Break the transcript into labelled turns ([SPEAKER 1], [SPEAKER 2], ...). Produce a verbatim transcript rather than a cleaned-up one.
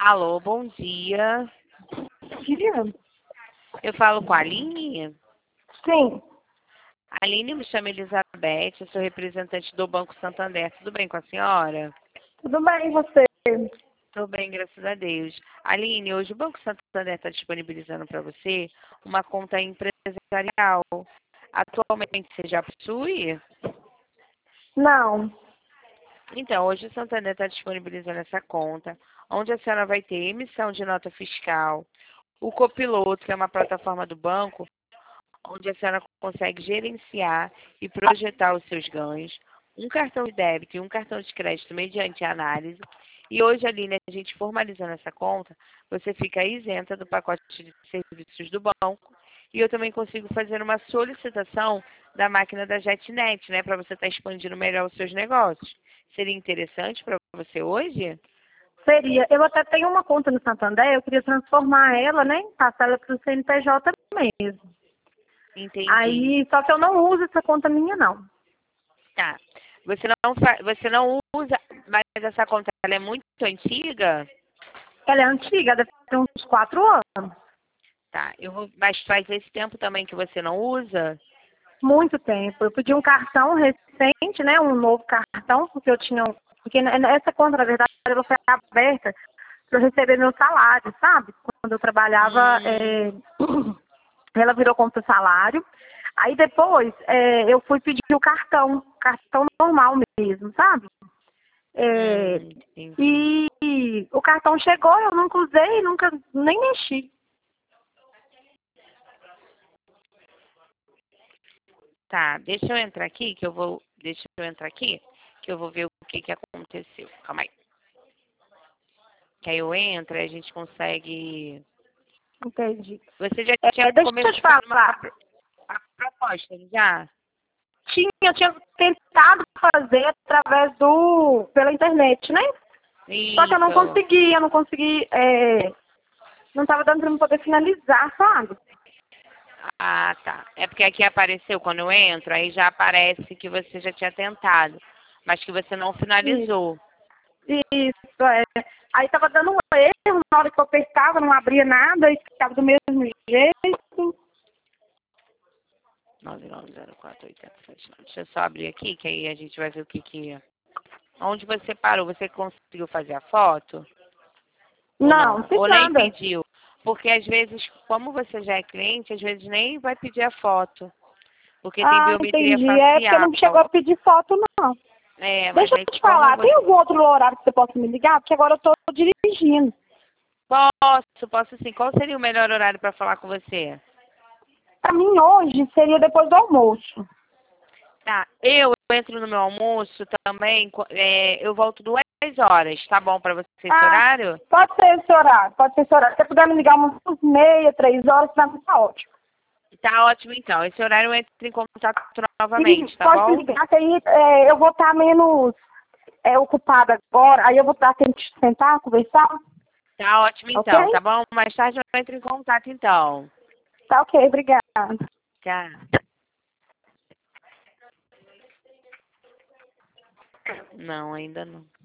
[SPEAKER 1] Alô, bom dia.
[SPEAKER 2] Queria?
[SPEAKER 1] Eu falo com a Aline?
[SPEAKER 2] Sim.
[SPEAKER 1] Aline, me chama Elizabeth, eu sou representante do Banco Santander. Tudo bem com a senhora?
[SPEAKER 2] Tudo bem, e você?
[SPEAKER 1] Tudo bem, graças a Deus. Aline, hoje o Banco Santander está disponibilizando para você uma conta empresarial. Atualmente você já possui?
[SPEAKER 2] Não.
[SPEAKER 1] Então, hoje o Santander está disponibilizando essa conta, onde a senhora vai ter emissão de nota fiscal, o Copiloto, que é uma plataforma do banco, onde a senhora consegue gerenciar e projetar os seus ganhos, um cartão de débito e um cartão de crédito mediante análise. E hoje, Aline, a gente formalizando essa conta, você fica isenta do pacote de serviços do banco. E eu também consigo fazer uma solicitação da máquina da JetNet, né, para você estar expandindo melhor os seus negócios. Seria interessante para você hoje?
[SPEAKER 2] Seria. Eu até tenho uma conta no Santander, eu queria transformar ela, né? Passar ela para o C N P J mesmo.
[SPEAKER 1] Entendi.
[SPEAKER 2] Aí, só que eu não uso essa conta minha, não.
[SPEAKER 1] Tá. Você não, fa- você não usa, mas essa conta ela é muito antiga?
[SPEAKER 2] Ela é antiga, deve ter uns quatro anos.
[SPEAKER 1] Tá. Eu vou, mas faz esse tempo também que você não usa?
[SPEAKER 2] Muito tempo. Eu pedi um cartão recente, né? Um novo cartão, porque eu tinha um... Porque essa conta, na verdade, ela foi aberta para eu receber meu salário, sabe? Quando eu trabalhava,
[SPEAKER 1] Hum,
[SPEAKER 2] é... ela virou conta salário. Aí depois é, eu fui pedir o cartão, cartão normal mesmo, sabe? É,
[SPEAKER 1] hum, entendi.
[SPEAKER 2] e o cartão chegou, eu nunca usei, nunca nem mexi.
[SPEAKER 1] Tá, deixa eu entrar aqui, que eu vou. Deixa eu entrar aqui, que eu vou ver o que que aconteceu. Calma aí. Que aí eu entro e a gente consegue.
[SPEAKER 2] Entendi.
[SPEAKER 1] Você já tinha
[SPEAKER 2] É, deixa eu te
[SPEAKER 1] começado uma, a,
[SPEAKER 2] falar.
[SPEAKER 1] pro- a proposta, já?
[SPEAKER 2] Tinha, eu tinha tentado fazer através do, pela internet, né? Só que eu não
[SPEAKER 1] Isso.
[SPEAKER 2] consegui, eu não consegui, é, não estava dando para eu poder finalizar, sabe?
[SPEAKER 1] Ah, tá. É porque aqui apareceu, quando eu entro, aí já aparece que você já tinha tentado, mas que você não
[SPEAKER 2] Isso,
[SPEAKER 1] finalizou.
[SPEAKER 2] isso, é. Aí tava dando um erro, na hora que eu apertava, não abria nada, e ficava do mesmo jeito.
[SPEAKER 1] nove nove zero quatro oito sete nove. Deixa eu só abrir aqui, que aí a gente vai ver o que que... Onde você parou? Você conseguiu fazer a foto? Ou
[SPEAKER 2] Não,
[SPEAKER 1] não?
[SPEAKER 2] fiz
[SPEAKER 1] Ou nem
[SPEAKER 2] nada.
[SPEAKER 1] pediu? Porque às vezes, como você já é cliente, às vezes nem vai pedir a foto. Porque tem
[SPEAKER 2] Ah,
[SPEAKER 1] biometria
[SPEAKER 2] entendi. É porque
[SPEAKER 1] facial.
[SPEAKER 2] não chegou a pedir foto, não.
[SPEAKER 1] É, mas
[SPEAKER 2] Deixa
[SPEAKER 1] aí
[SPEAKER 2] eu te
[SPEAKER 1] como
[SPEAKER 2] falar, tem
[SPEAKER 1] você...
[SPEAKER 2] algum outro horário que você possa me ligar? Porque agora eu tô dirigindo.
[SPEAKER 1] Posso, posso sim. Qual seria o melhor horário para falar com você?
[SPEAKER 2] Pra mim hoje seria depois do almoço.
[SPEAKER 1] Tá, eu entro no meu almoço também, co- é, eu volto duas horas, tá bom pra você esse
[SPEAKER 2] Ah,
[SPEAKER 1] horário?
[SPEAKER 2] pode ser esse horário, pode ser esse horário. Se você puder me ligar umas meia, três horas, pra mim tá ótimo.
[SPEAKER 1] Tá ótimo então, esse horário eu entro em contato
[SPEAKER 2] E
[SPEAKER 1] novamente, tá
[SPEAKER 2] pode me
[SPEAKER 1] bom?
[SPEAKER 2] ligar, que aí é, eu vou estar menos é, ocupada agora, aí eu vou estar tendo que sentar, conversar,
[SPEAKER 1] Tá ótimo
[SPEAKER 2] ok?
[SPEAKER 1] então, tá bom? Mais tarde eu entro em contato então.
[SPEAKER 2] Tá ok, obrigada.
[SPEAKER 1] Tá. Não, ainda não.